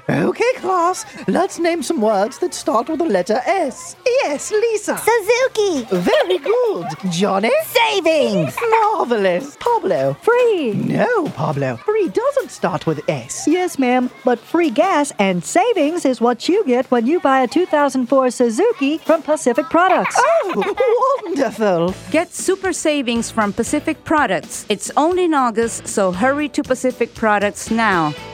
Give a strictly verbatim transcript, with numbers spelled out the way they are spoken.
Okay, class, let's name some words that start with the letter S. Yes, Lisa. Suzuki. Very good. Johnny? Savings. Marvelous. Pablo? Free. No, Pablo. Free doesn't start with S. Yes, ma'am, but free gas and savings is what you get when you buy a two thousand four Suzuki from Pacific Products. Oh, wonderful. Get super savings from Pacific Products. It's only in August, so hurry to Pacific Products now.